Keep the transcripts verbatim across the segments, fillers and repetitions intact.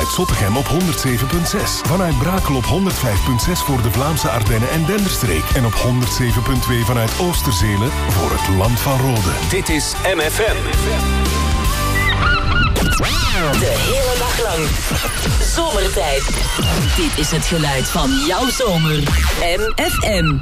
vanuit Zottegem op honderd zeven komma zes. Vanuit Brakel op honderd vijf komma zes voor de Vlaamse Ardennen en Denderstreek. En op honderd zeven komma twee vanuit Oosterzelen voor het Land van Rode. Dit is M F M. De hele dag lang. Zomertijd. Dit is het geluid van jouw zomer. M F M.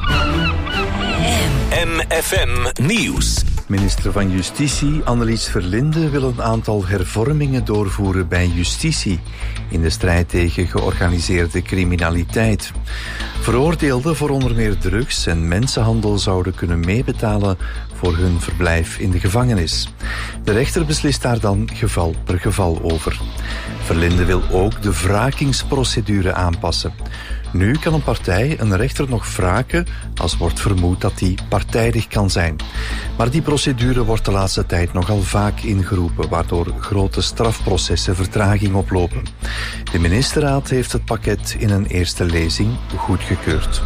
M F M Nieuws. Minister van Justitie Annelies Verlinde wil een aantal hervormingen doorvoeren bij justitie in de strijd tegen georganiseerde criminaliteit. Veroordeelden voor onder meer drugs en mensenhandel zouden kunnen meebetalen voor hun verblijf in de gevangenis. De rechter beslist daar dan geval per geval over. Verlinde wil ook de wrakingsprocedure aanpassen. Nu kan een partij een rechter nog wraken als wordt vermoed dat die partijdig kan zijn. Maar die procedure wordt de laatste tijd nogal vaak ingeroepen, waardoor grote strafprocessen vertraging oplopen. De ministerraad heeft het pakket in een eerste lezing goedgekeurd.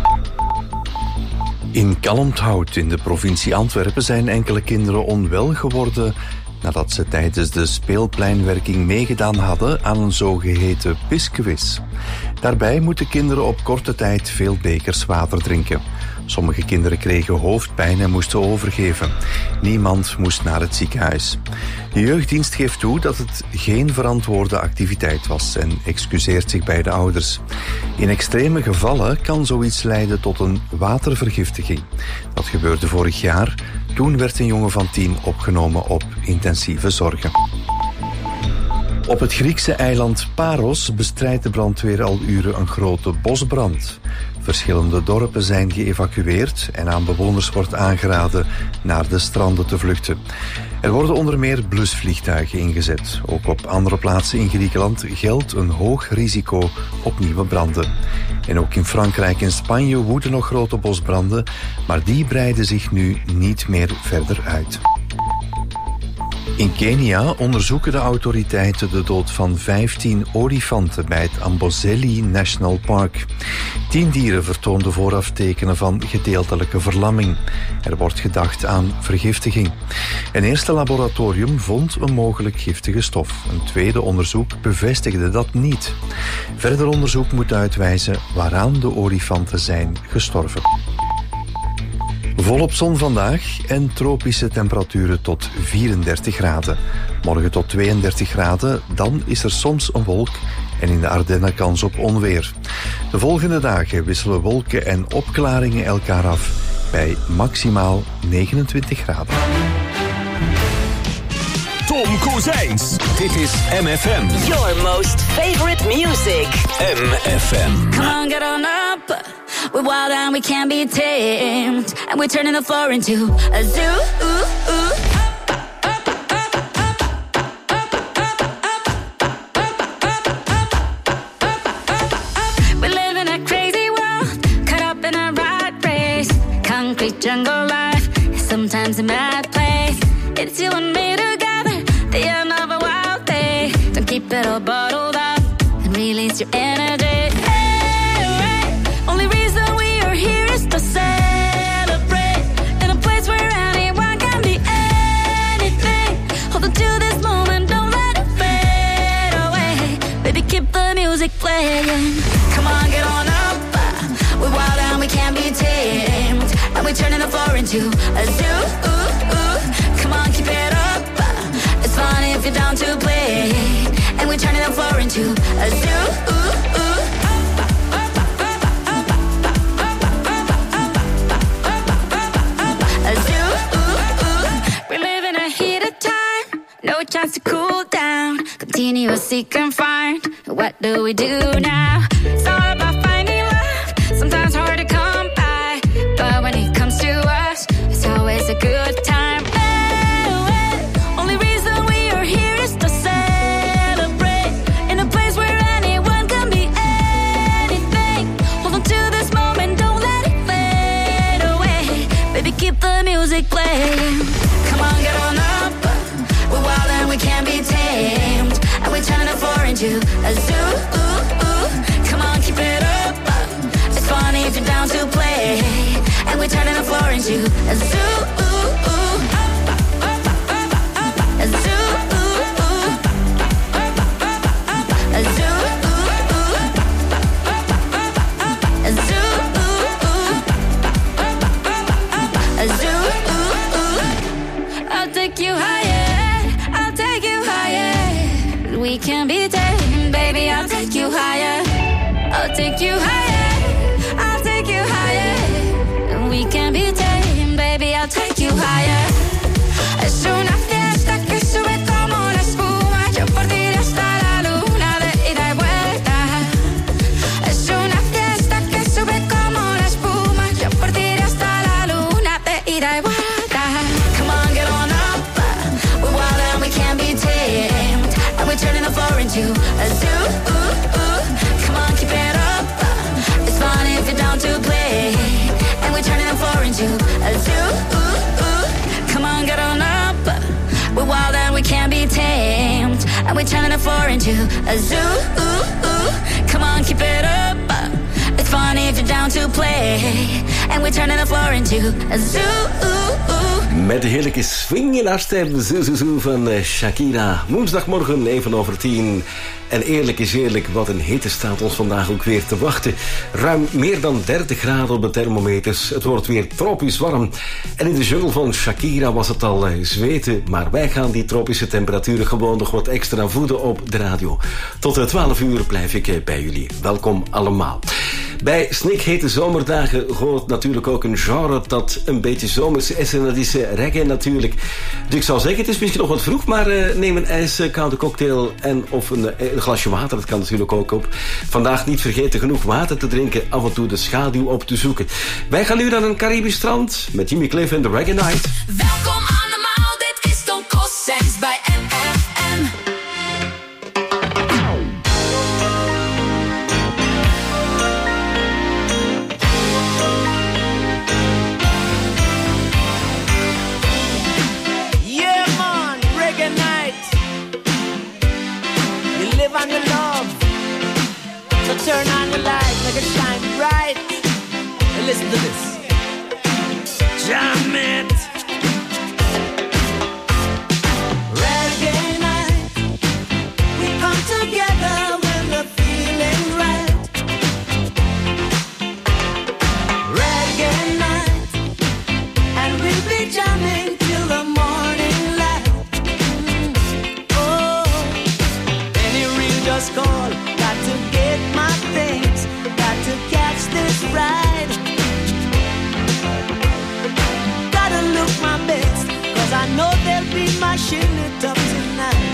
In Kalmthout in de provincie Antwerpen zijn enkele kinderen onwel geworden nadat ze tijdens de speelpleinwerking meegedaan hadden aan een zogeheten pisquiz. Daarbij moeten kinderen op korte tijd veel bekers water drinken. Sommige kinderen kregen hoofdpijn en moesten overgeven. Niemand moest naar het ziekenhuis. De jeugddienst geeft toe dat het geen verantwoorde activiteit was en excuseert zich bij de ouders. In extreme gevallen kan zoiets leiden tot een watervergiftiging. Dat gebeurde vorig jaar. Toen werd een jongen van tien opgenomen op intensieve zorgen. Op het Griekse eiland Paros bestrijdt de brandweer al uren een grote bosbrand. Verschillende dorpen zijn geëvacueerd en aan bewoners wordt aangeraden naar de stranden te vluchten. Er worden onder meer blusvliegtuigen ingezet. Ook op andere plaatsen in Griekenland geldt een hoog risico op nieuwe branden. En ook in Frankrijk en Spanje woeden nog grote bosbranden, maar die breiden zich nu niet meer verder uit. In Kenia onderzoeken de autoriteiten de dood van vijftien olifanten bij het Amboseli National Park. Tien dieren vertoonden vooraf tekenen van gedeeltelijke verlamming. Er wordt gedacht aan vergiftiging. Een eerste laboratorium vond een mogelijk giftige stof. Een tweede onderzoek bevestigde dat niet. Verder onderzoek moet uitwijzen waaraan de olifanten zijn gestorven. Volop zon vandaag en tropische temperaturen tot vierendertig graden. Morgen tot tweeëndertig graden, dan is er soms een wolk en in de Ardennen kans op onweer. De volgende dagen wisselen wolken en opklaringen elkaar af bij maximaal negenentwintig graden. Tom Kozijns. Dit is M F M. Your most favorite music. M F M. Come on, get on up. We're wild and we can't be tamed. And we're turning the floor into a zoo. Ooh, ooh. We live in a crazy world, caught up in a rat race. Concrete jungle life is sometimes a mad place. It's you and me together, the end of a wild day. Don't keep it all bottled up and release your energy. To celebrate in a place where anyone can be anything. Hold on to this moment, don't let it fade away. Baby, keep the music playing. Come on, get on up. We're wild and we can't be tamed. And we're turning the floor into a zoo. Ooh, ooh. Come on, keep it up. It's fun if you're down to play. And we're turning the floor into a zoo. Ooh, ooh. No chance to cool down, continuously confined. What do we do now? It's all about finding love, sometimes hard to come by. But when it comes to us, it's always a good time. Oh, oh. Only reason we are here is to celebrate in a place where anyone can be anything. Hold on to this moment, don't let it fade away. Baby, keep the music playing. Come on, get on up. We're wild and we can't be tamed. And we're turning the floor into a zoo. Ooh, ooh. Come on, keep it up. It's funny if you're down to play. And we're turning the floor into a zoo. Ooh, ooh. A zoo. Ooh, ooh. A zoo. we can be tamed. Baby, I'll take you higher. I'll take you higher. I'll take you higher. And we can be tamed. Baby, I'll take you higher. Es una fiesta que sube como la espuma. Yo por ti hasta la luna de ida y vuelta. Es una fiesta que sube como la espuma. Yo por ti hasta la luna de ida y vuelta. Come on, get on up. We're wild and we can't be tamed. And we're turning the floor into a zoo. Ooh, ooh. Come on, keep it up. It's fun if you're down to play. And we're turning the floor into a zoo. Ooh, ooh. Come on, get on up. We're wild and we can't be tamed. And we're turning the floor into a zoo. Come on, keep it up. It's fun if you're down to play. And we're turning the floor into a zoo. Met de heerlijke swingenaarsstem Zoo Zoo Zoo van Shakira. Woensdagmorgen, even over tien. En eerlijk is eerlijk, wat een hitte staat ons vandaag ook weer te wachten. Ruim meer dan dertig graden op de thermometers. Het wordt weer tropisch warm. En in de jungle van Shakira was het al zweten. Maar wij gaan die tropische temperaturen gewoon nog wat extra voeden op de radio. Tot twaalf uur blijf ik bij jullie. Welkom allemaal. Bij snikhete zomerdagen hoort natuurlijk ook een genre dat een beetje zomers is. En dat is reggae natuurlijk. Dus ik zou zeggen, het is misschien nog wat vroeg, maar uh, neem een ijskoude cocktail en of een, een glasje water. Dat kan natuurlijk ook op. Vandaag niet vergeten genoeg water te drinken, af en toe de schaduw op te zoeken. Wij gaan nu naar een Caribisch strand met Jimmy Cliff en The Reggae Night. Welkom allemaal, dit is Stone Cold Sax bij M F M. On your love, so turn on the light, make it shine bright, and listen to this. Jam it. Reggae night, we come together when the feeling right. Reggae night, and we'll be jamming till the morning light. Oh, any real just call, got to get my things, got to catch this ride. Gotta look my best, cause I know they'll be mashing it up tonight.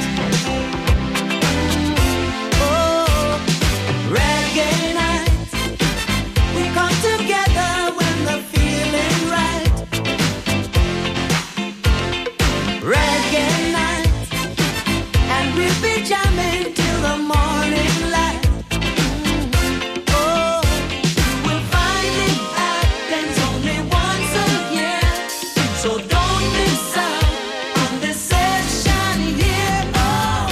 Oh, reggae night, we come together when the feeling right. Reggae night, and we'll be jamming till the morning light. Oh, you will find it happens only once a year, so don't miss out on this session here. Oh.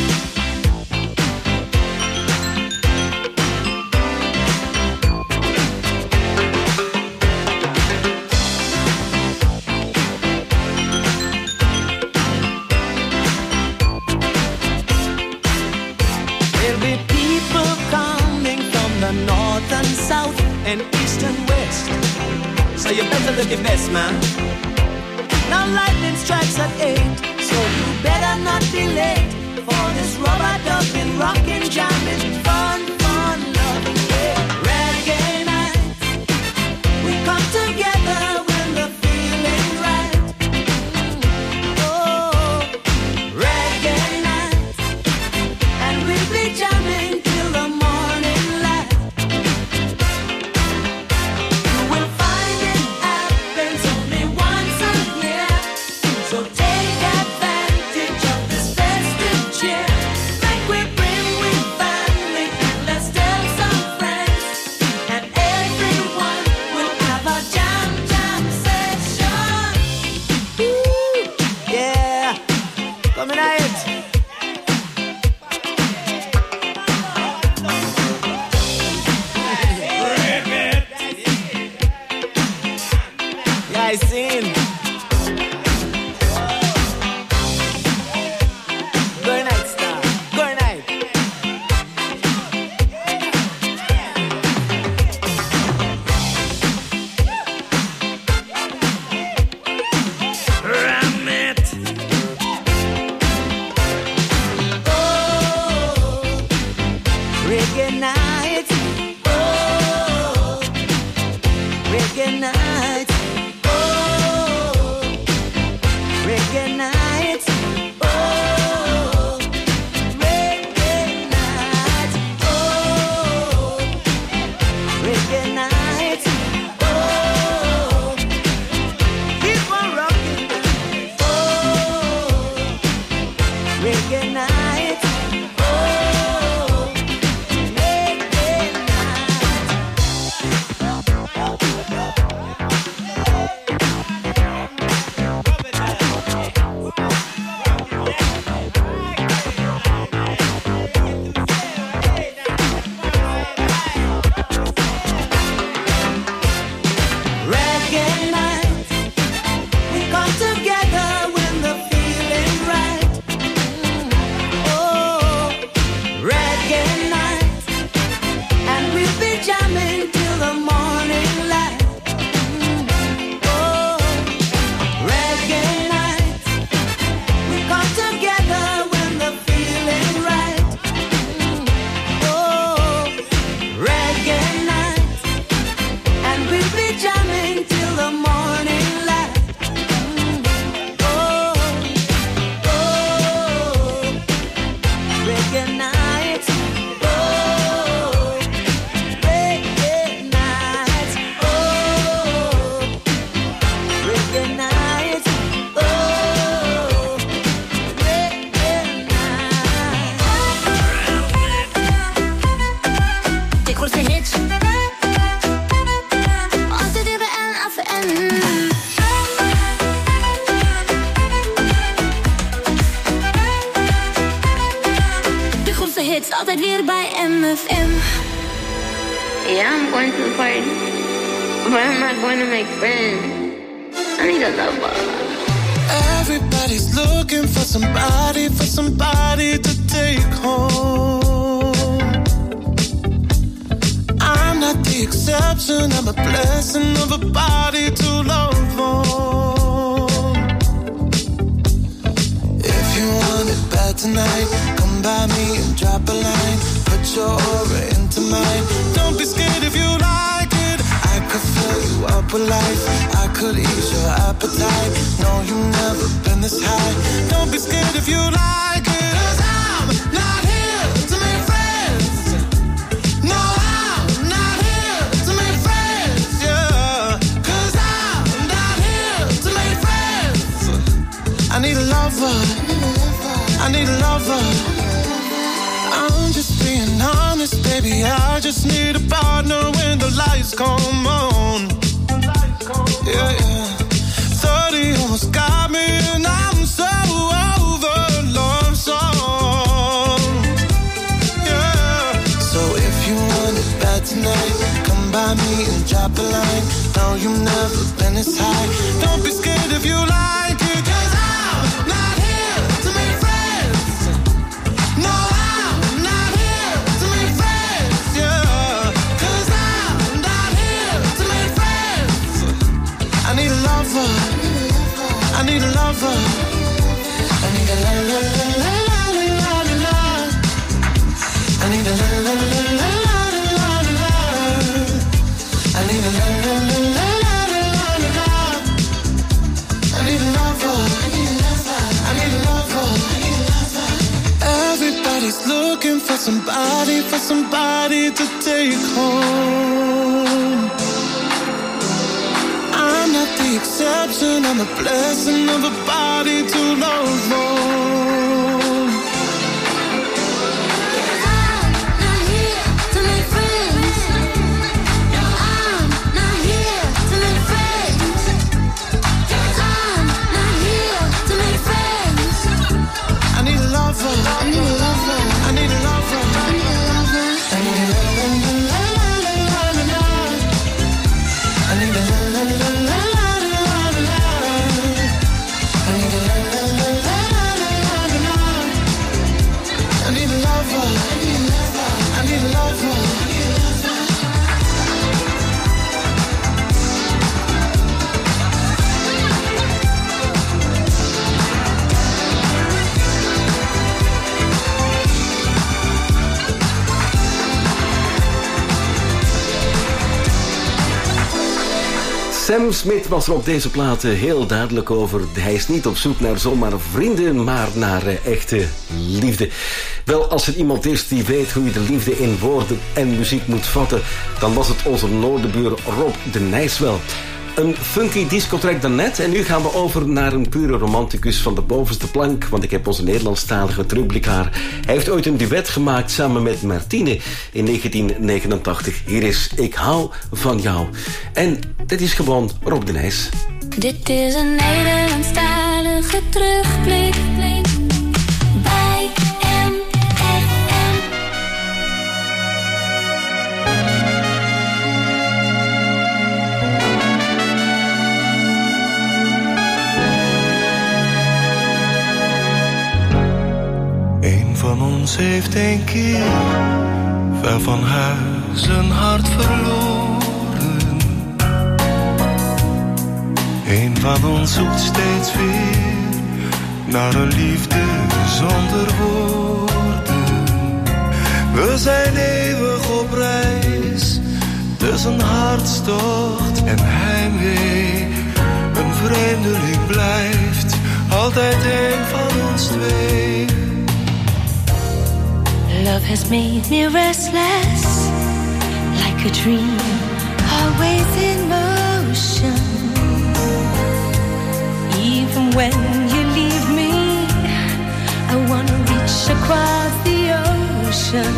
There'll be people coming from the north and south and east and west, so you better look your best, man. Now lightning strikes at eight, so you better not be late for this rubber dubbing, rockin', jamming, fun, fun, loving, yeah. Reggae night, we come together when the feeling right. Oh, reggae night, and we'll be jamming till the morning light. You will find it happens only once a year, so take advantage of this festive reggae nights. Oh, reggae nights. Oh, reggae nights. Oh, reggae nights. Oh, reggae nights. Oh, keep on rocking. Oh, reggae nights. Oh, reggae reggae nights. We come together when the feeling's right. Oh, reggae nights, and we'll be jamming till the morning light. Oh, reggae nights. We come together when the feeling's right. Oh, reggae nights, and we'll be jamming till the morning light. Oh, oh, reggae nights. Oh, reggae nights. Oh, reggae nights. Oh, reggae nights. De grootste hits. Altijd even en af en. De grootste hits, altijd weer bij M F M. Yeah, I'm going to the party, but I'm not going to make friends. I need a lover. Everybody's looking for somebody, for somebody to take home. I'm not the exception, I'm a blessing of a body to love on. If you want it bad tonight, come by me and drop a line. Put your aura into mine. Don't be scared if you like it. I could fill you up with life. I could ease your appetite. No, you've never been this high. Don't be scared if you like it. 'Cause I'm not here to make friends. No, I'm not here to make friends, yeah. 'Cause I'm not here to make friends. I need a lover. I need a lover. I'm just being honest, baby. I just need a partner when the lights come on. Yeah, yeah. thirty almost got me, and I'm so over love song. Yeah. So if you want it bad tonight, come by me and drop a line. No, you've never been this high. Don't be scared if you like it, 'cause I'm not here to make friends. No, I'm not here to make friends, yeah. 'Cause I'm not here to make friends. I need a lover. I need a lover. I need a la la la la la la la la. I need a la la la la la la la la. I need a la la la la la la la la. I need a lover. I need a lover. Everybody's looking for somebody, for somebody to take home. I'm not the exception, I'm a blessing of a body to love on. I'm not here to make friends. No, I'm not here to make friends. I'm not here to make friends. I need a lover. I need a lover. I need a lover. I need a lover. I need a la la la la la la la. I need a la la la la la la la. I need a la la la la la la la. I need a lover. I need a lover. Sam Smith was er op deze plaat heel duidelijk over. Hij is niet op zoek naar zomaar vrienden, maar naar uh, echte liefde. Wel, als er iemand is die weet hoe je de liefde in woorden en muziek moet vatten, dan was het onze noordenbuur Rob de Nijs wel. Een funky discotrack daarnet. En nu gaan we over naar een pure romanticus van de bovenste plank. Want ik heb onze Nederlandstalige trublicaar. Hij heeft ooit een duet gemaakt samen met Martine in negentien negenentachtig. Hier is Ik hou van jou. En dit is gewoon Rob de Nijs. Dit is een Nederlandstalige terugblik bij M F M. Een van ons heeft een keer ver van huis een hart verloren. Een van ons zoekt steeds weer naar een liefde zonder woorden. We zijn eeuwig op reis tussen hartstocht en heimwee. Een vreemdeling blijft altijd een van ons twee. Love has made me restless, like a dream, always in motion. Even when you leave me, I wanna reach across the ocean.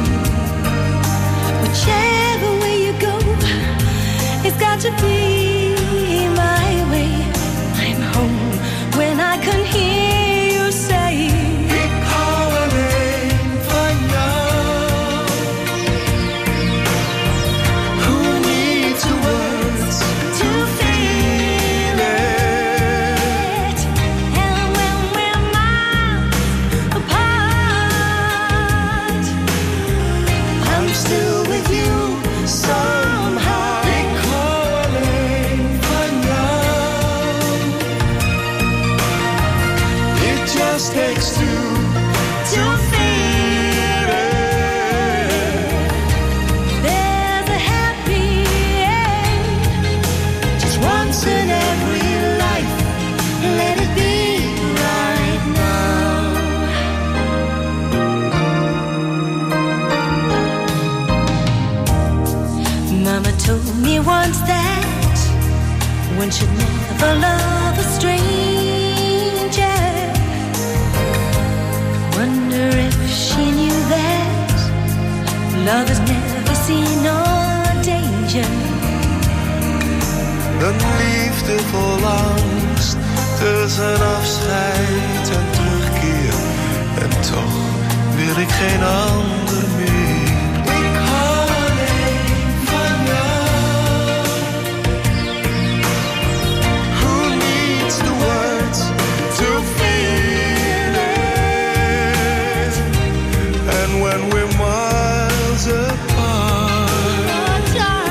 Whichever way you go, it's got to be my way. I'm home when I can hear you say, Ik hou alleen van jou. Who needs the words to feel it? And when we're miles apart, I'm still with you somehow. Ik hou alleen van jou. It just takes two to feel it. There's a happy end, just once in every life. let it be right now. Mama told me once that one should never love a stranger. Wonder if she knew that love has never seen no danger. Een liefde vol angst tussen afscheid en terugkeer. En toch wil ik geen ander meer. Ik hou alleen van jou. Who needs the words to feel it? And when we're miles apart,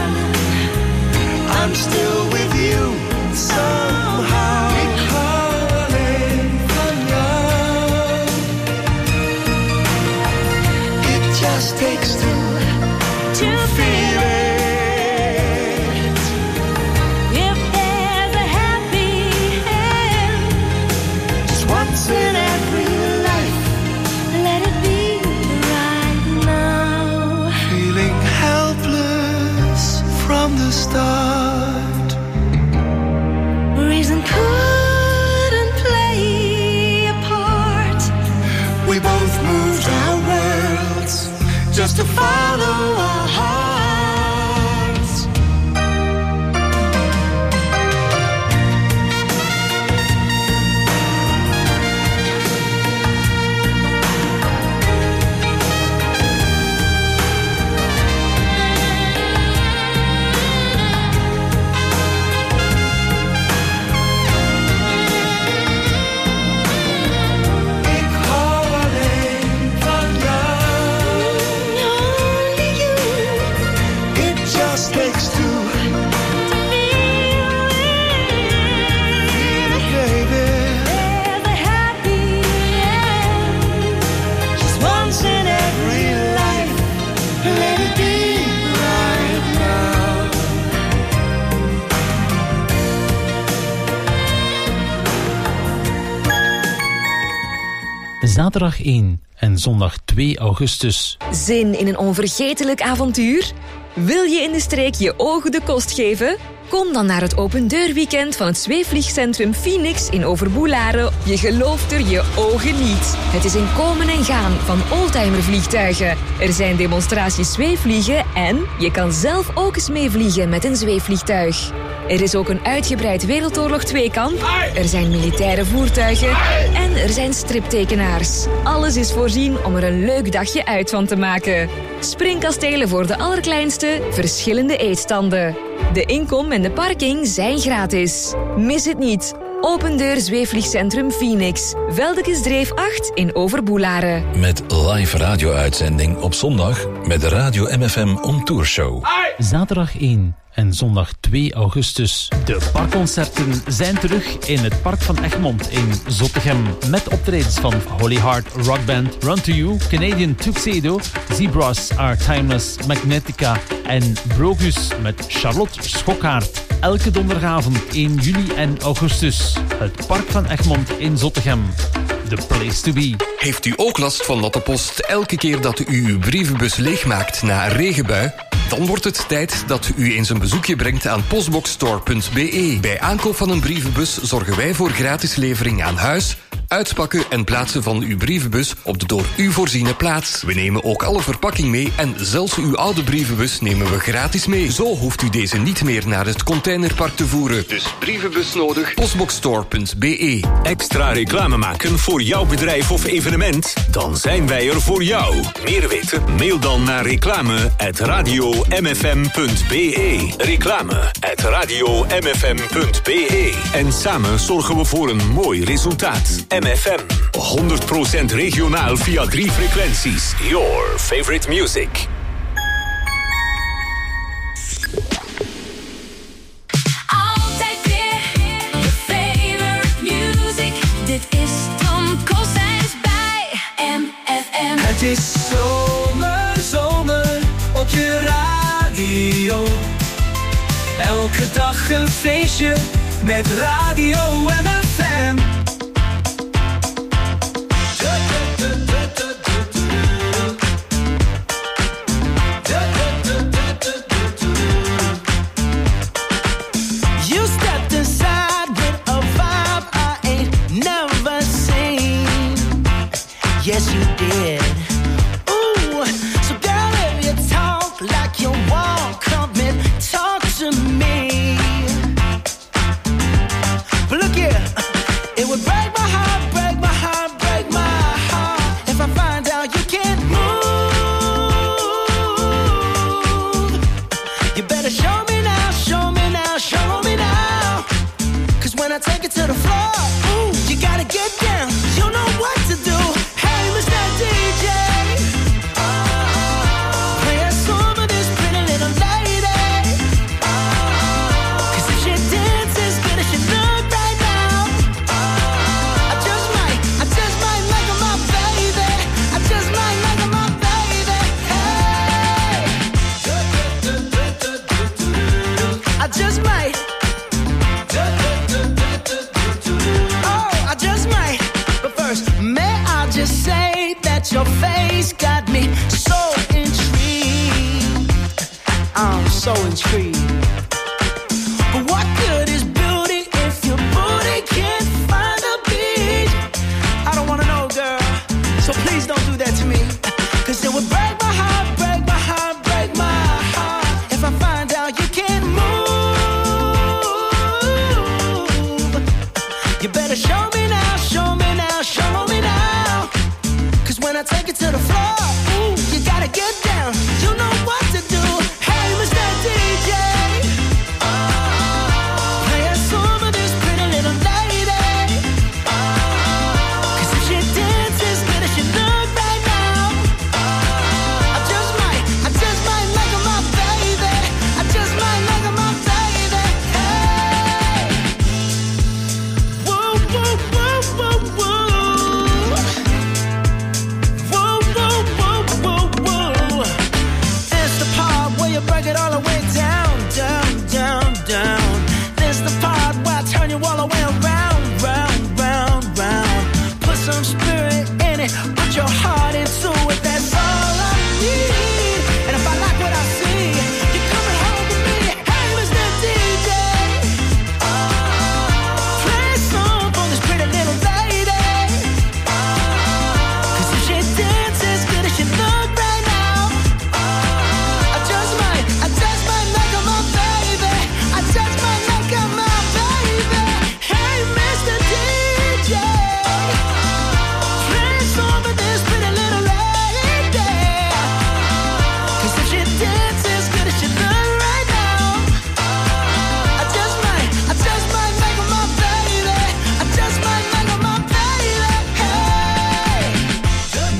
I'm still with you somehow. Ik hou alleen van jou. It just takes two To feel it. if there's a happy end, Just once in every life. let it be right now. Feeling helpless from the start. Reason couldn't play a part. We both moved our worlds just to follow our hearts. Ik hou alleen van jou. Only you It just takes two. Feel it, baby. there's a happy end. Just once in every life. Let it be right now. Zaterdag één en zondag twee augustus. Zin in een onvergetelijk avontuur? Wil je in de streek je ogen de kost geven? Kom dan naar het opendeurweekend van het zweefvliegcentrum Phoenix in Overboelaren. Je gelooft er je ogen niet. Het is een komen en gaan van oldtimervliegtuigen. Er zijn demonstraties zweefvliegen en je kan zelf ook eens meevliegen met een zweefvliegtuig. Er is ook een uitgebreid Wereldoorlog twee-kamp. Er zijn militaire voertuigen. En er zijn striptekenaars. Alles is voorzien om er een leuk dagje uit van te maken. Springkastelen voor de allerkleinste, verschillende eetstanden. De inkom en de parking zijn gratis. Mis het niet. Opendeur Zweefvliegcentrum Phoenix. Veldekesdreef acht in Overboelaren. Met live radio-uitzending op zondag met de Radio M F M On Tour Show. Zaterdag één en zondag twee augustus. De parkconcerten zijn terug in het Park van Egmond in Zottegem. Met optredens van Holy Heart Rock Band, Run to You, Canadian Tuxedo, Zebras Are Timeless, Magnetica en Brogus met Charlotte Schokkaert. Elke donderdagavond één juli en augustus. Het Park van Egmond in Zottegem. The place to be. Heeft u ook last van dat de post elke keer dat u uw brievenbus leegmaakt na een regenbui? Dan wordt het tijd dat u eens een bezoekje brengt aan postboxstore punt b e. Bij aankoop van een brievenbus zorgen wij voor gratis levering aan huis, uitpakken en plaatsen van uw brievenbus op de door u voorziene plaats. We nemen ook alle verpakking mee en zelfs uw oude brievenbus nemen we gratis mee. Zo hoeft u deze niet meer naar het containerpark te voeren. Dus brievenbus nodig, postboxstore punt b e. Extra reclame maken voor jouw bedrijf of evenement? Dan zijn wij er voor jou. Meer weten? Mail dan naar reclame at radio m f m punt b e. Reclame at radio m f m punt b e. En samen zorgen we voor een mooi resultaat. M F M, honderd procent regionaal via drie frequenties. Your favorite music. Altijd weer je favorite music. Dit is Tom Kossijns bij M F M. Het is zomer, zomer op je radio. Elke dag een feestje met Radio M F M. Yes, you did. Ooh, so girl, if you talk like you want, come and talk to me. But look here, it would break my heart, break my heart, break my heart if I find out you can't move. You better show me now, show me now, show me now. 'Cause when I take it to the floor, ooh, you gotta get down. You know what to do. D J, oh, play a song for this pretty little lady. Oh, 'cause if she dances good as she look right now, oh, I just might, I just might like her my baby. I just might like her my baby. Hey, I just might. Oh, I just might. But first, may I just say that your face got me so intrigued. I'm so intrigued. But what good is beauty if your booty can't find a beat? I don't wanna know, girl, so please don't do that to me. 'Cause it would break my heart, break my heart, break my heart if I find out you can't move. You better show me now, show me now, show me now. When I take it to the floor, ooh, you gotta get down. You know what to do. Hey, Mister D J, oh, play a song for this pretty little lady. Oh, 'cause if she dances good as she look right now, oh, I just might, I just might like her my baby. I just might like her my baby. Hey, whoa, whoa, whoa, whoa, whoa.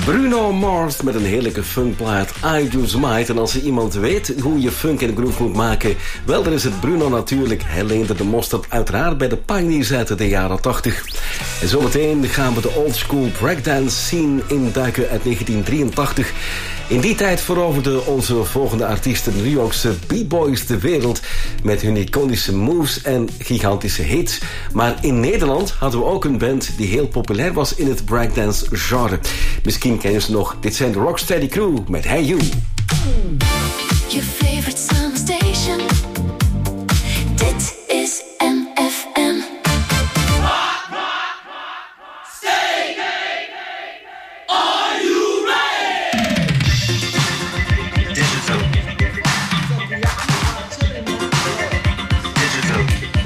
Bruno Mars met een heerlijke funkplaat, I Do Smite. En als er iemand weet hoe je funk en groove moet maken, wel, dan is het Bruno natuurlijk. Hij leende de mosterd uiteraard bij de Pioneers uit de jaren tachtig. En zometeen gaan we de oldschool breakdance scene induiken uit negentien drieëntachtig. In die tijd veroverden onze volgende artiesten, de New Yorkse B-boys, de wereld met hun iconische moves en gigantische hits. Maar in Nederland hadden we ook een band die heel populair was in het breakdance genre. Misschien ken je ze nog. Dit zijn de Rocksteady Crew met Hey You. Your favorite summer station. Dit is M F M. Are you ready? Digital. Digital.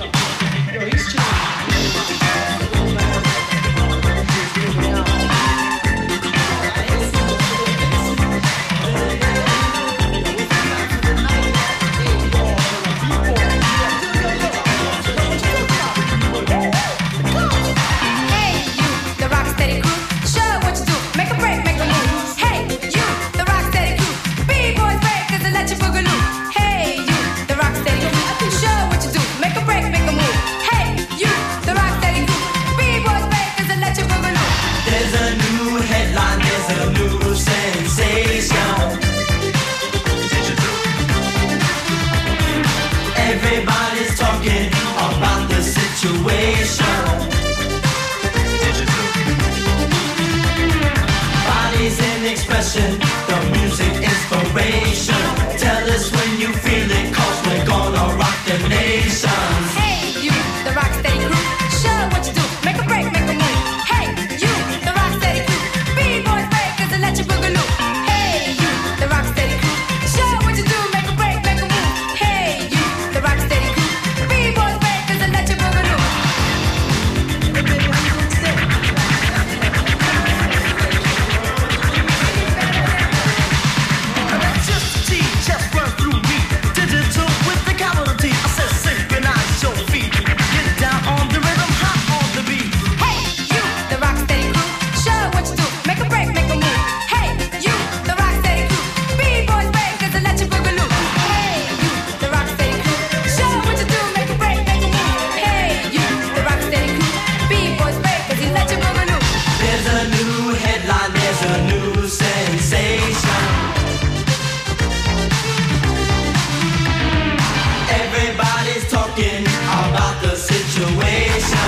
Everybody's talking about the situation. Digital. Bodies in expression, the music inspiration. Tell us when you feel it, cause we're gonna rock the nation. Hey, you, the Rocksteady Crew, show what you do, make a break, make a move. Hey, you, the Rocksteady Crew, B-boys breakers and let you boogaloo. Hey, you, the Rocksteady Crew, show what you do, make a break, make a move. Hey, you, the Rocksteady Crew, B-boys breakers and let you boogaloo. Electricity just run through me. Digital with the capital T. I said synchronize your feet. Get down on the rhythm, hot on the beat. Hey, you, the Rocksteady Crew, show what you do, make a break, make a move. Hey, you, the Rocksteady Crew, B-boys breakers and let you boogaloo. Hey, you, the Rocksteady Crew, show what you do, make a break, make a move. Hey, you, the Rocksteady Crew, B-boys breakers and let you boogaloo. There's a new headline, there's a new sensation. Everybody's talking about the situation.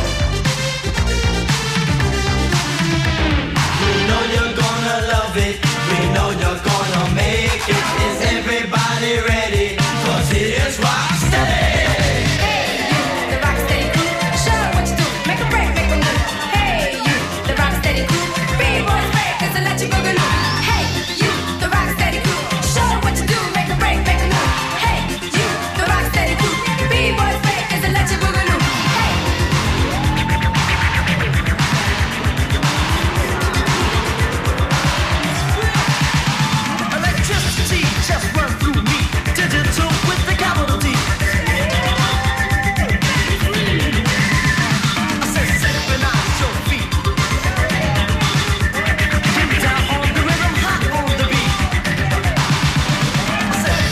We know you're gonna love it, we know you're gonna make it. Is everybody ready? Cause here's Rocksteady. Hey, you, the Rocksteady Crew, show what you do, make a break, make a move. Hey, you, the Rocksteady Crew, B-boys breakers and let you boogaloo. Hey, you, the Rocksteady Crew, show what you do, make a break, make a move. Hey, you, the Rocksteady Crew, B-boys breakers and let you boogaloo. Hey. Electricity just run through me. Digital with the capital D. I said synchronize your feet. Get down on the rhythm, hot on the beat. I said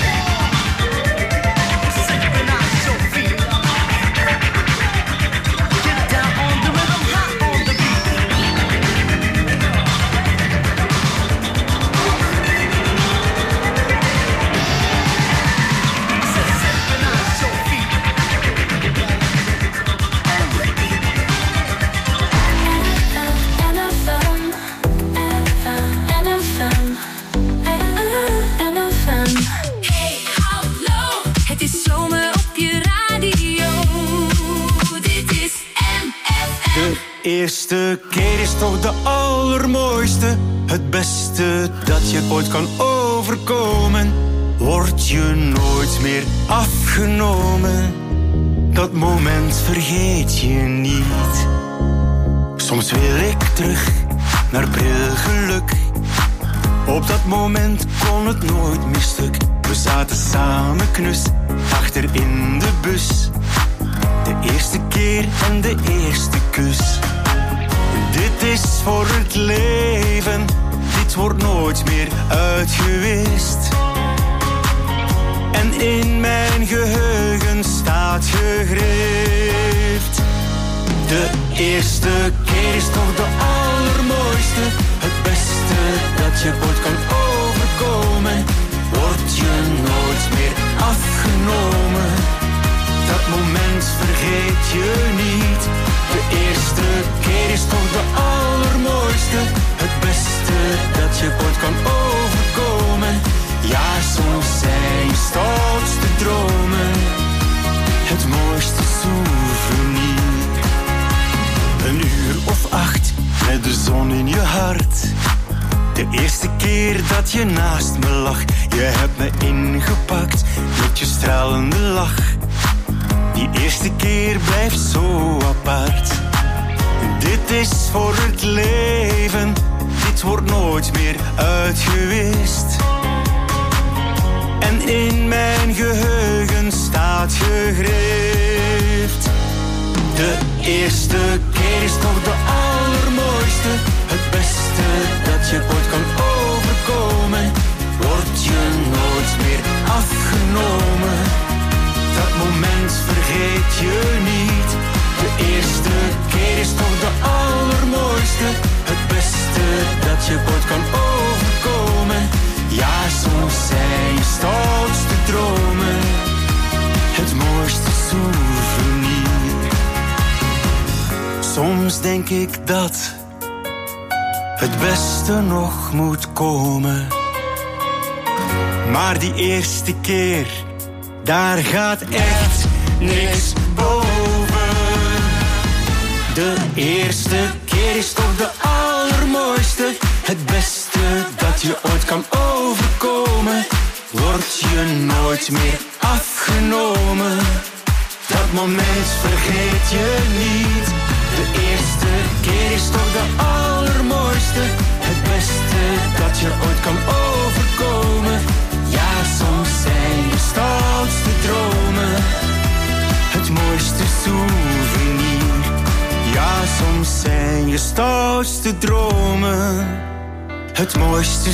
synchronize your feet. Get down on the rhythm, hot on the beat. Hey, hallo, het is zomer op je radio. Dit is M F M. De eerste keer is toch de allermooiste. Het beste dat je ooit kan overkomen. Word je nooit meer afgenomen. Dat moment vergeet je niet. Soms wil ik terug naar pril geluk. Op dat moment kon het nooit meer stuk. We zaten samen knus, achter in de bus. De eerste keer en de eerste kus. Dit is voor het leven, wordt nooit meer uitgewist. En in mijn geheugen staat gegrift. De eerste keer is toch de allermooiste. Het beste dat je ooit kan overkomen. Word je nooit meer afgenomen. Dat moment vergeet je niet. De eerste keer is toch de allermooiste. Het beste dat je ooit kan overkomen. Ja, soms zijn je stoutste dromen het mooiste souvenir. Een uur of acht met de zon in je hart. De eerste keer dat je naast me lag. Je hebt me ingepakt met je stralende lach. Die eerste keer blijft zo apart. Dit is voor het leven. Dit wordt nooit meer uitgewist. En in mijn geheugen staat gegrift. De eerste keer is toch de allermooiste. Het beste dat je ooit kan overkomen. Word je nooit meer afgenomen. Dat moment vergeet je niet. De eerste keer is toch de allermooiste. Het beste dat je ooit kan overkomen. Ja, soms zijn je stoutste dromen het mooiste souvenir. Soms denk ik dat het beste nog moet komen. Maar die eerste keer, daar gaat echt niks boven. De eerste keer is toch de allermooiste. Het beste dat je ooit kan overkomen. Word je nooit meer afgenomen. Dat moment vergeet je niet. De eerste keer is toch de allermooiste. Het beste dat je ooit kan overkomen. Ja, soms zijn je stoutste dromen het mooiste souvenir. Ja, soms zijn je stoutste dromen het mooiste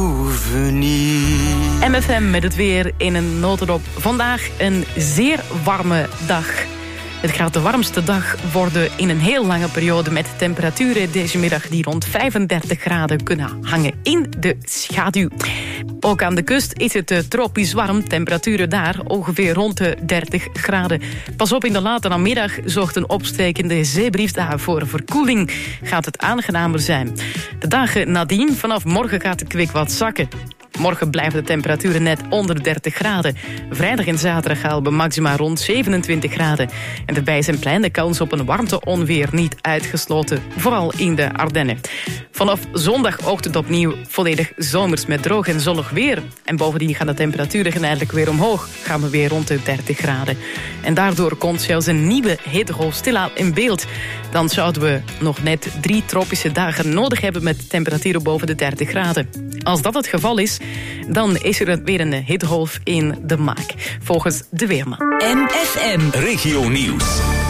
souvenir. M F M met het weer in een notendop. Vandaag een zeer warme dag. Het gaat de warmste dag worden in een heel lange periode... met temperaturen deze middag die rond vijfendertig graden kunnen hangen in de schaduw. Ook aan de kust is het tropisch warm. Temperaturen daar ongeveer rond de dertig graden. Pas op, in de late namiddag zorgt een opstekende zeebrief daar voor verkoeling. Gaat het aangenamer zijn. De dagen nadien, vanaf morgen gaat het kwik wat zakken. Morgen blijven de temperaturen net onder de dertig graden. Vrijdag en zaterdag halen we maxima rond zevenentwintig graden. En daarbij is een kleine kans op een warmteonweer niet uitgesloten. Vooral in de Ardennen. Vanaf zondagochtend opnieuw volledig zomers met droog en zonnig weer. En bovendien gaan de temperaturen geleidelijk weer omhoog. Gaan we weer rond de dertig graden. En daardoor komt zelfs een nieuwe hittegolf stilaan in beeld. Dan zouden we nog net drie tropische dagen nodig hebben met temperaturen boven de dertig graden. Als dat het geval is, dan is er weer een hittegolf in de maak. Volgens de Weerman. M F M Regio Nieuws.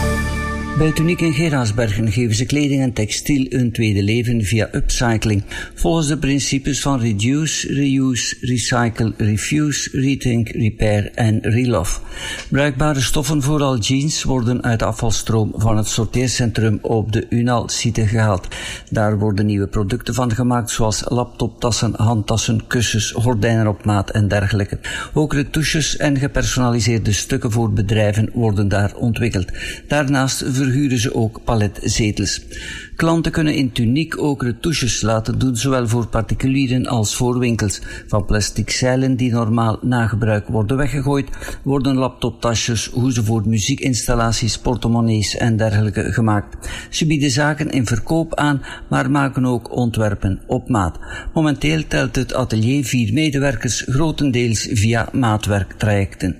Bij Tuniek in Gerardsbergen geven ze kleding en textiel een tweede leven via upcycling. Volgens de principes van reduce, reuse, recycle, refuse, rethink, repair en relove. Bruikbare stoffen, vooral jeans, worden uit de afvalstroom van het sorteercentrum op de Unal-site gehaald. Daar worden nieuwe producten van gemaakt, zoals laptoptassen, handtassen, kussens, gordijnen op maat en dergelijke. Ook retouches en gepersonaliseerde stukken voor bedrijven worden daar ontwikkeld. Daarnaast verhuren ze ook paletzetels. Klanten kunnen in Tuniek ook retouches laten doen, zowel voor particulieren als voor winkels. Van plastic zeilen die normaal na gebruik worden weggegooid, worden laptoptasjes, hoezen voor muziekinstallaties, portemonnees en dergelijke gemaakt. Ze bieden zaken in verkoop aan, maar maken ook ontwerpen op maat. Momenteel telt het atelier vier medewerkers, grotendeels via maatwerktrajecten.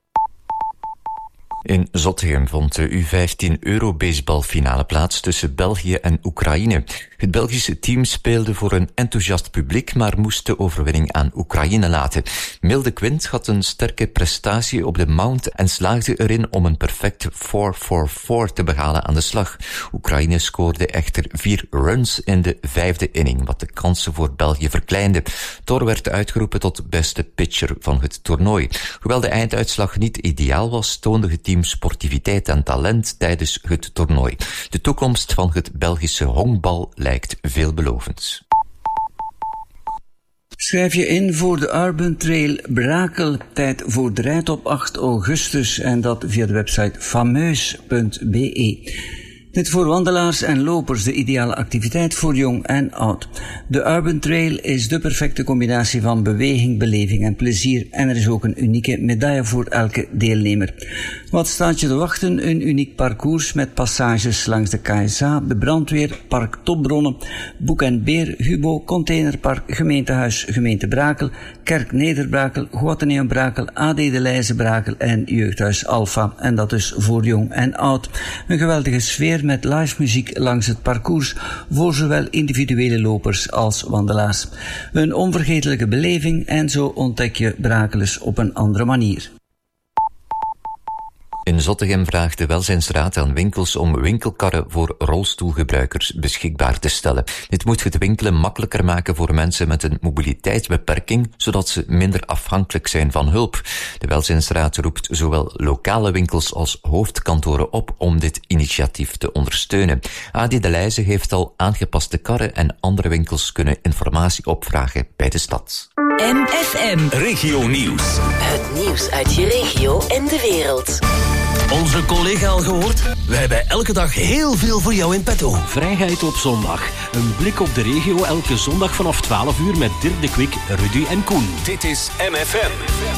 In Zottegem vond de U vijftien Eurobasebalfinale plaats tussen België en Oekraïne. Het Belgische team speelde voor een enthousiast publiek, maar moest de overwinning aan Oekraïne laten. Milde Quint had een sterke prestatie op de mount en slaagde erin om een perfect vier voor vier te behalen aan de slag. Oekraïne scoorde echter vier runs in de vijfde inning, wat de kansen voor België verkleinde. Thor werd uitgeroepen tot beste pitcher van het toernooi. Hoewel de einduitslag niet ideaal was, toonde het team sportiviteit en talent tijdens het toernooi. De toekomst van het Belgische honkbal lijkt veelbelovend. Schrijf je in voor de Urban Trail Brakel, tijd voor de rijd op acht augustus en dat via de website fameus punt be. Dit voor wandelaars en lopers de ideale activiteit voor jong en oud. De Urban Trail is de perfecte combinatie van beweging, beleving en plezier en er is ook een unieke medaille voor elke deelnemer. Wat staat je te wachten? Een uniek parcours met passages langs de K S A, de brandweer, Park Topbronnen, Boek en Beer, Hubo, Containerpark, Gemeentehuis, Gemeente Brakel, Kerk Neder-Brakel, Goateneum Brakel, A D de Leize Brakel en Jeugdhuis Alpha. En dat dus voor jong en oud. Een geweldige sfeer met live muziek langs het parcours voor zowel individuele lopers als wandelaars. Een onvergetelijke beleving en zo ontdek je Brakelus op een andere manier. In Zottegem vraagt de Welzijnsraad aan winkels om winkelkarren voor rolstoelgebruikers beschikbaar te stellen. Dit moet het winkelen makkelijker maken voor mensen met een mobiliteitsbeperking, zodat ze minder afhankelijk zijn van hulp. De Welzijnsraad roept zowel lokale winkels als hoofdkantoren op om dit initiatief te ondersteunen. A D de Leize heeft al aangepaste karren en andere winkels kunnen informatie opvragen bij de stad. M F M. Regio Nieuws. Het nieuws uit je regio en de wereld. Onze collega al gehoord? Wij hebben elke dag heel veel voor jou in petto. Vrijheid op zondag. Een blik op de regio elke zondag vanaf twaalf uur met Dirk de Kwik, Rudy en Koen. Dit is M F M.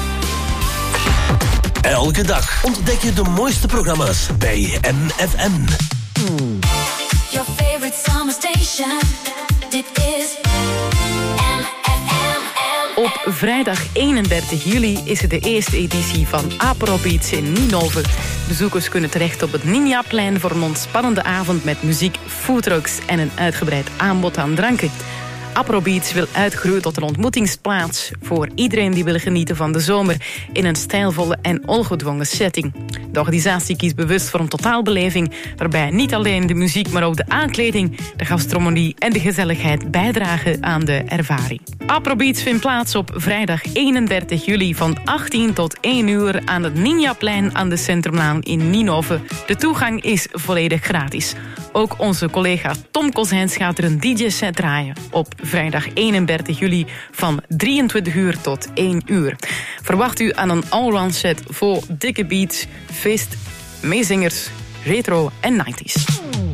Elke dag ontdek je de mooiste programma's bij M F M. Your favorite summer station. Dit is M F M. Op vrijdag eenendertig juli is het de eerste editie van Afrobeats in Ninove. Bezoekers kunnen terecht op het Ninjaplein voor een ontspannende avond met muziek, foodtrucks en een uitgebreid aanbod aan dranken. Afrobeats wil uitgroeien tot een ontmoetingsplaats voor iedereen die wil genieten van de zomer in een stijlvolle en ongedwongen setting. De organisatie kiest bewust voor een totaalbeleving waarbij niet alleen de muziek, maar ook de aankleding, de gastronomie en de gezelligheid bijdragen aan de ervaring. Afrobeats vindt plaats op vrijdag eenendertig juli van achttien tot één uur aan het Ninjaplein aan de Centrumlaan in Ninove. De toegang is volledig gratis. Ook onze collega Tom Kozijns gaat er een D J-set draaien op vrijdag eenendertig juli van drieëntwintig uur tot één uur. Verwacht u aan een allround set voor dikke beats, feest, meezingers, retro en nineties.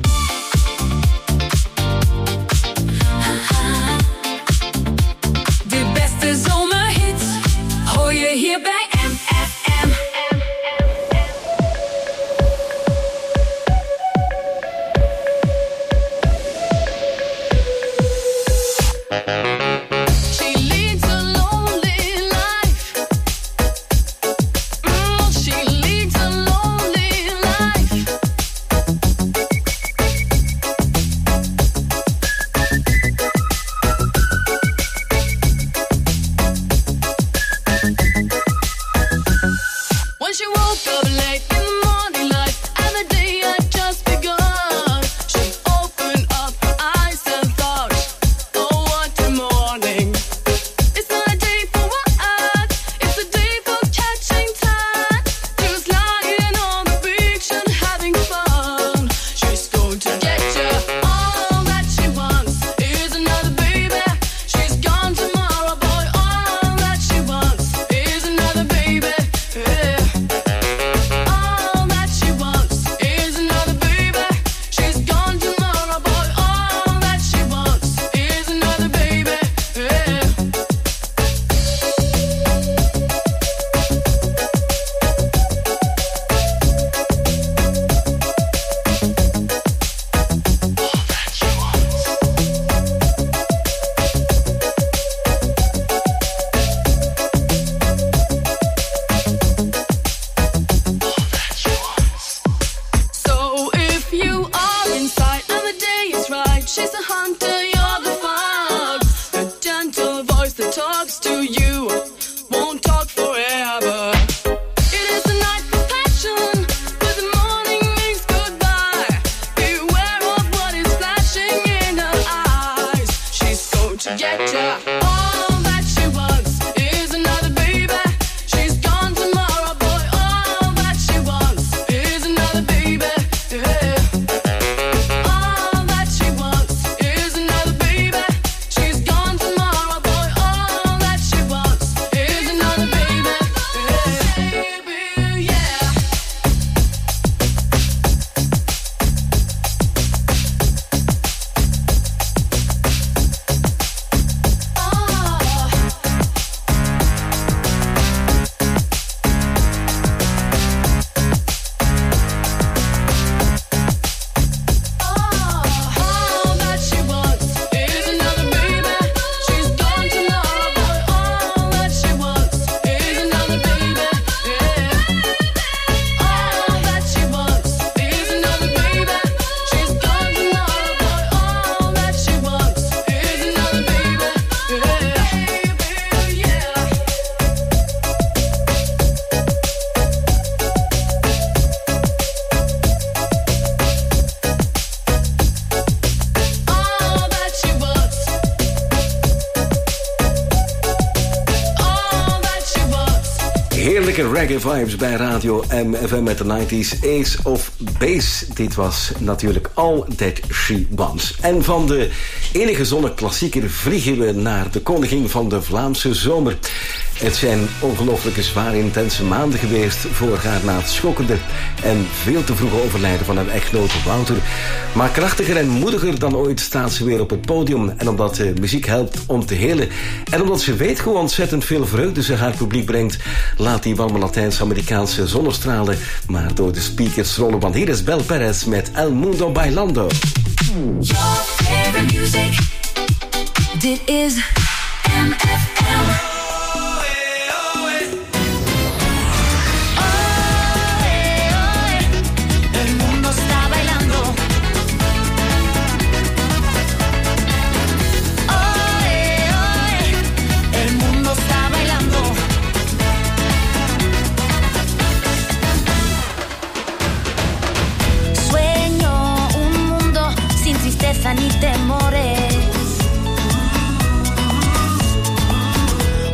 De beste zomerhits hoor je hier bij M F M. She leads a lonely life. Mm, she leads a lonely life. talks to you won't talk forever. It is the night for passion, but the morning means goodbye. Beware of what is flashing in her eyes. She's going to get ya. All that she wants is another baby. She's gone tomorrow, boy. All that she wants is another baby. Yeah. All that she wants is another baby. She's gone tomorrow, boy. All that she wants is another baby. Yeah. Baby, yeah. All that she wants is another baby. She's gone tomorrow, boy. All that she wants is another baby. Yeah. All that she wants is another baby. She's gone tomorrow, boy. All that she wants is another baby. Yeah. Yeah. All that she wants. All that she wants. Heerlijke reggae vibes bij Radio M F M met de nineties. Ace of Base. Dit was natuurlijk All That She Wants. En van de enige zonneklassieker vliegen we naar de koningin van de Vlaamse zomer. Het zijn ongelooflijke zwaar intense maanden geweest vorig jaar na het schokkende en veel te vroege overlijden van haar echtgenoot Wouter. Maar krachtiger en moediger dan ooit staat ze weer op het podium. En omdat de muziek helpt om te helen en omdat ze weet hoe ontzettend veel vreugde ze haar publiek brengt, laat die warme Latijns-Amerikaanse zonnestralen maar door de speakers rollen. Want hier is Bel Perez met El Mundo Bailando. Your favorite music. Dit is M F M. El mundo está bailando. Oye, oye, el mundo está bailando. Sueño un mundo sin tristeza ni temores.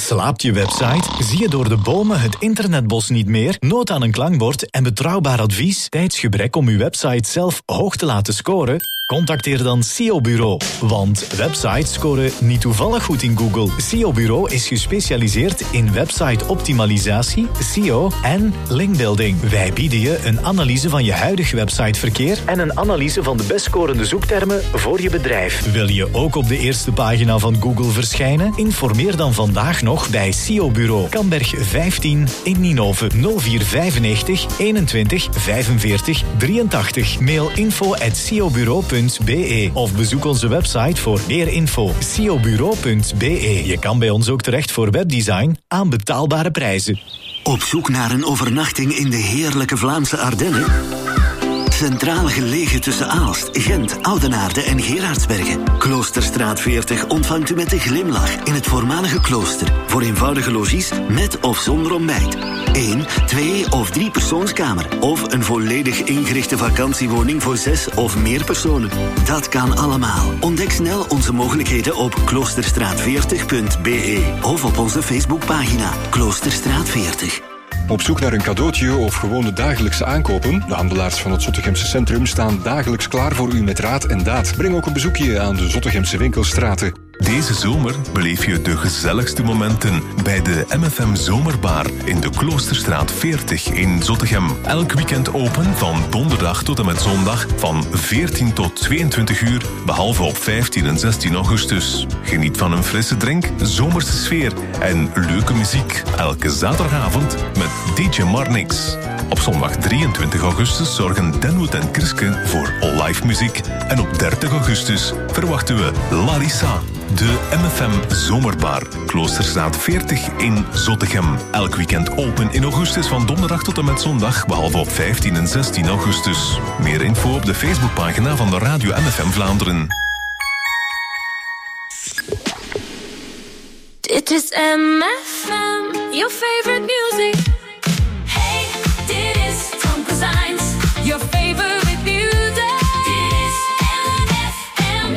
Slaapt je website? Zie je door de bomen het internetbos niet meer? Nood aan een klankbord en betrouwbaar advies? Tijdsgebrek om uw website zelf hoog te laten scoren? Contacteer dan S E O Bureau. Want websites scoren niet toevallig goed in Google. S E O Bureau is gespecialiseerd in website-optimalisatie, S E O en linkbuilding. Wij bieden je een analyse van je huidig websiteverkeer en een analyse van de best scorende zoektermen voor je bedrijf. Wil je ook op de eerste pagina van Google verschijnen? Informeer dan vandaag nog bij S E O Bureau. Kamberg vijftien in Ninove. nul vier vijfennegentig eenentwintig vijfenveertig drieëntachtig. Mail info at s e o bureau punt b e of bezoek onze website voor meer info. s e o bureau punt b e. Je kan bij ons ook terecht voor webdesign aan betaalbare prijzen. Op zoek naar een overnachting in de heerlijke Vlaamse Ardennen? Centraal gelegen tussen Aalst, Gent, Oudenaarde en Gerardsbergen. Kloosterstraat veertig ontvangt u met een glimlach in het voormalige klooster. Voor eenvoudige logies met of zonder ontbijt. Eén, twee of drie persoonskamer. Of een volledig ingerichte vakantiewoning voor zes of meer personen. Dat kan allemaal. Ontdek snel onze mogelijkheden op kloosterstraat veertig punt b e of op onze Facebookpagina Kloosterstraat veertig. Op zoek naar een cadeautje of gewoon de dagelijkse aankopen? De handelaars van het Zottegemse centrum staan dagelijks klaar voor u met raad en daad. Breng ook een bezoekje aan de Zottegemse winkelstraten. Deze zomer beleef je de gezelligste momenten bij de M F M Zomerbar in de Kloosterstraat veertig in Zottegem. Elk weekend open van donderdag tot en met zondag van veertien tot tweeëntwintig uur, behalve op vijftien en zestien augustus. Geniet van een frisse drink, zomerse sfeer en leuke muziek. Elke zaterdagavond met D J Marnix. Op zondag drieëntwintig augustus zorgen Denwood en Kriske voor live muziek. En op dertig augustus verwachten we Larissa. De M F M Zomerbar, Kloosterstraat veertig in Zottegem. Elk weekend open in augustus van donderdag tot en met zondag, behalve op vijftien en zestien augustus. Meer info op de Facebookpagina van de Radio M F M Vlaanderen. Dit is M F M, your favorite music. Hey, dit is Tonko Zines, your favorite music. Dit is M F M.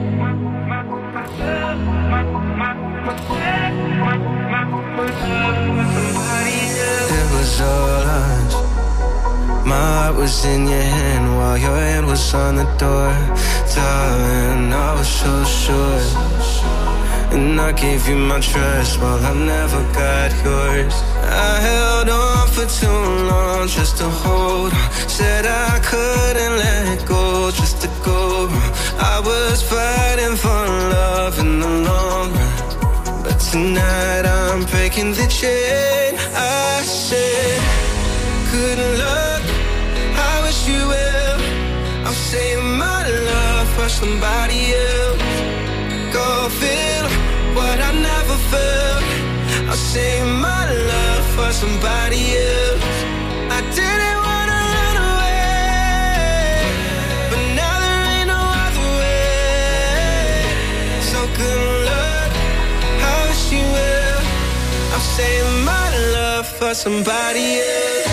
It was all us. My heart was in your hand while your hand was on the door. Darling, I was so sure. And I gave you my trust while I never got yours. I held on for too long just to hold on. Said I couldn't let go just to go. I was fighting for love in the long run. But tonight I'm breaking the chain. I said, good luck, I wish you well. I'm saying my love for somebody else. Go feel what I never felt. I'll save my love for somebody else. I didn't wanna run away, but now there ain't no other way. So good luck, I wish you well. I'll save my love for somebody else.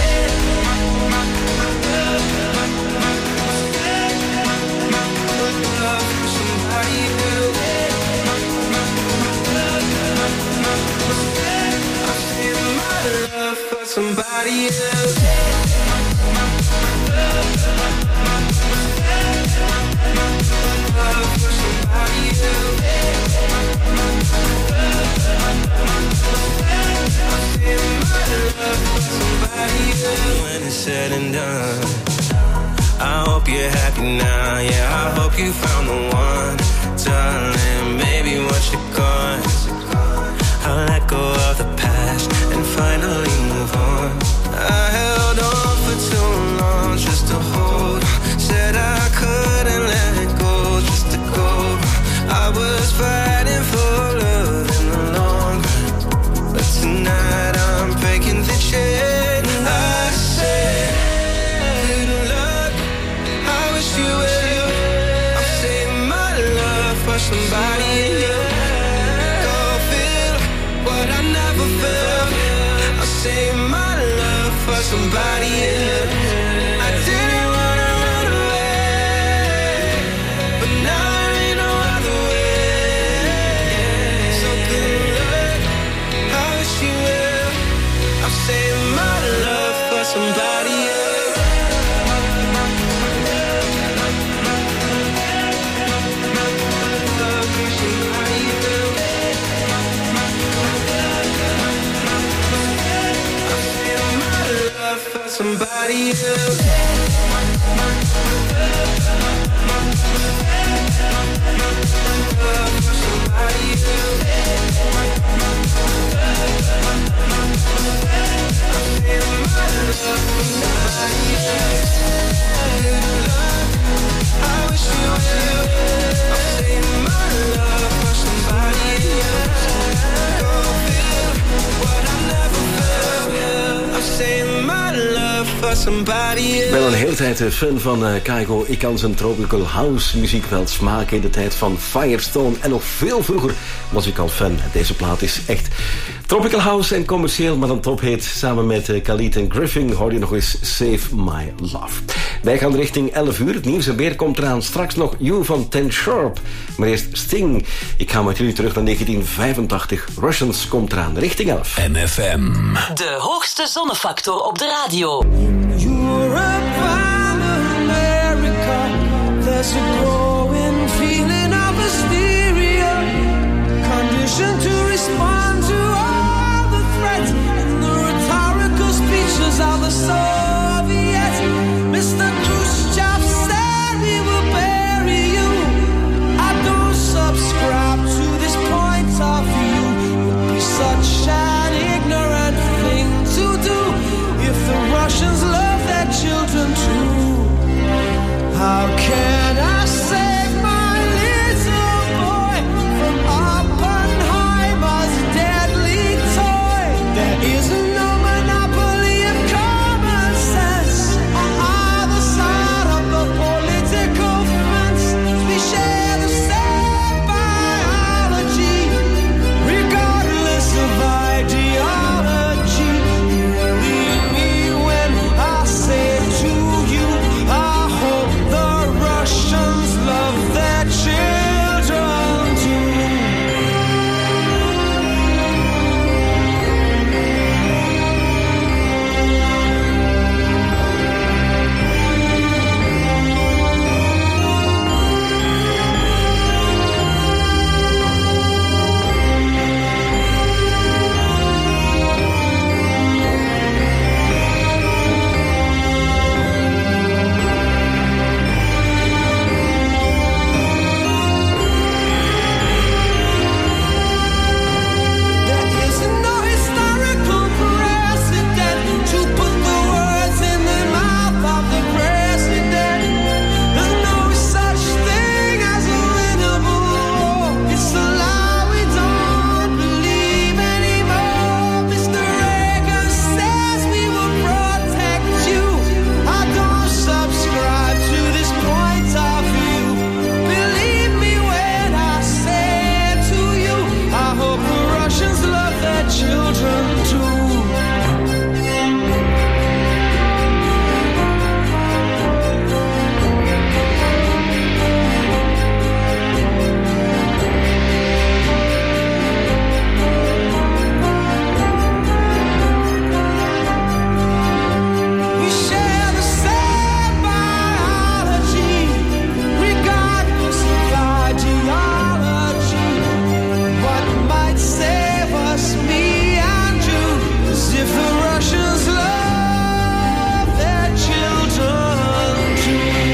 Somebody else. When it's said and done, I hope you're happy now. Yeah, I hope you found the one, darling. Maybe once you're gone, I'll let go of the past and finally move on. I held on for too long just to hold on. Said I couldn't let go just to go. I was fighting for love in the long run. But tonight I'm breaking the chain. I said, good luck, I wish you well. I'm saving my love for somebody else. I never felt. I'll save my love for somebody else. I didn't wanna run away, but now there ain't no other way. So good luck, Ik ben een hele tijd fan van uh, Kygo. Ik kan zijn tropical house muziek wel smaken in de tijd van Firestone. En nog veel vroeger was ik al fan. Deze plaat is echt tropical house en commercieel, maar een tophit. Samen met uh, Khalid en Griffin hoor je nog eens Save My Love. Wij gaan richting elf uur. Het nieuws en weer komt eraan. Straks nog You van Ten Sharp. Maar eerst Sting. Ik ga met jullie terug naar negentien vijfentachtig. Russians komt eraan. Richting elf. M F M. De hoogste zonnefactor op de radio. Europe and America, there's a growing feeling of hysteria, conditioned to respond to all the threats and the rhetorical speeches of the Soviets. Mister Khrushchev said we will bury you. I don't subscribe to this point of view. It would be such an ignorant thing to do if the Russians love their children too. How can I save my little boy from Oppenheimer's deadly toy? There is no monopoly of common sense on either side of the political fence. We share the same biology, regardless of ideology. Believe me when I say to you, I hope the Russians love their children too. There is no historical precedent to put the words in the mouth of the president. There's no such thing as a winnable war. It's a lie we don't believe anymore. Mister Reagan says we will protect you. I don't subscribe to this point of view. Believe me when I say to you, I hope the Russians love their children too. We share the same biology, regardless of ideology. What might save us, me and you, is if the Russians love their children too.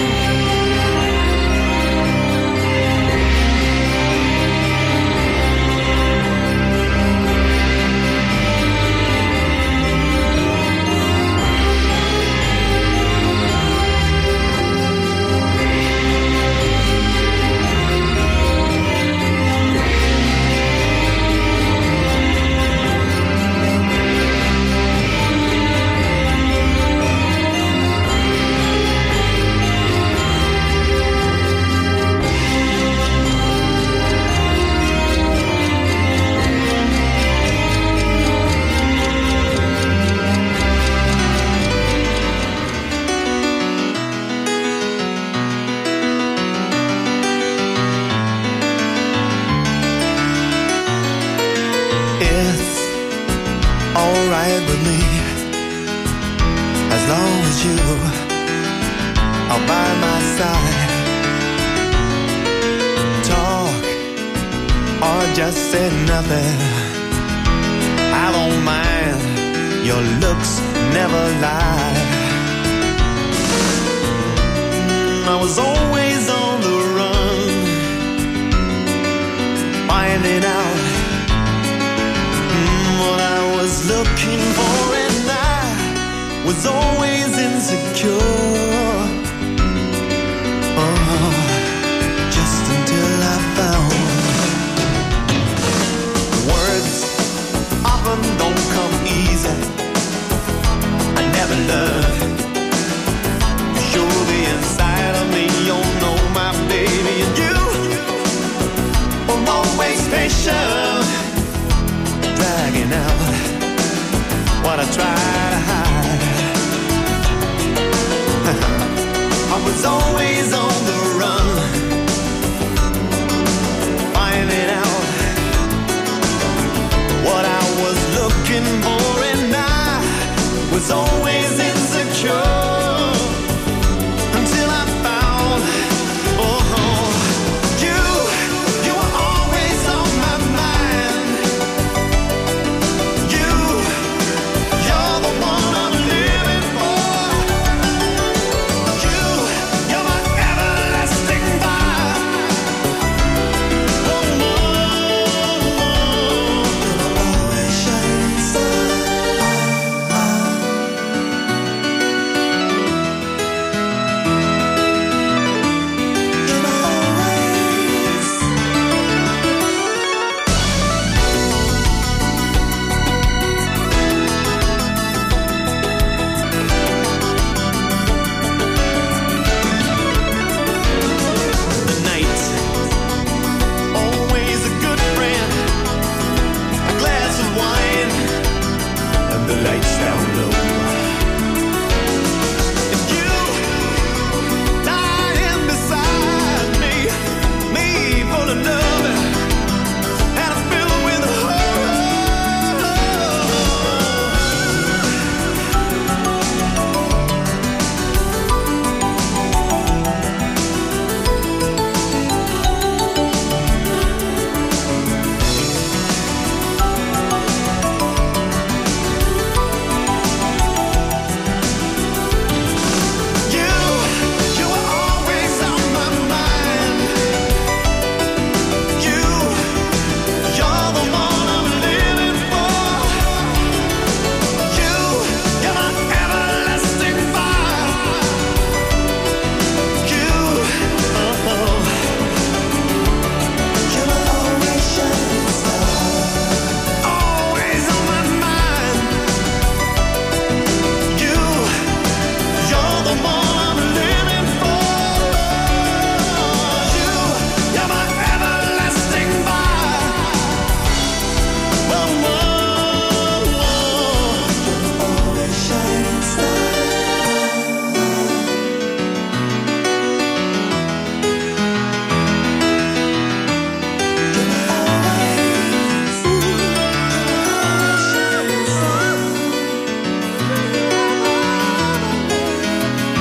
It's alright with me, as long as you are by my side. Talk or just say nothing, I don't mind, your looks never lie. I was always on the run, finding out mm, what I was looking for, and I was always insecure. Oh, just until I found words often don't come easy. I never learned to show the inside of me. You know my baby, and you were always patient, dragging out what I tried to hide. I was always on the run, finding out what I was looking for, and I was always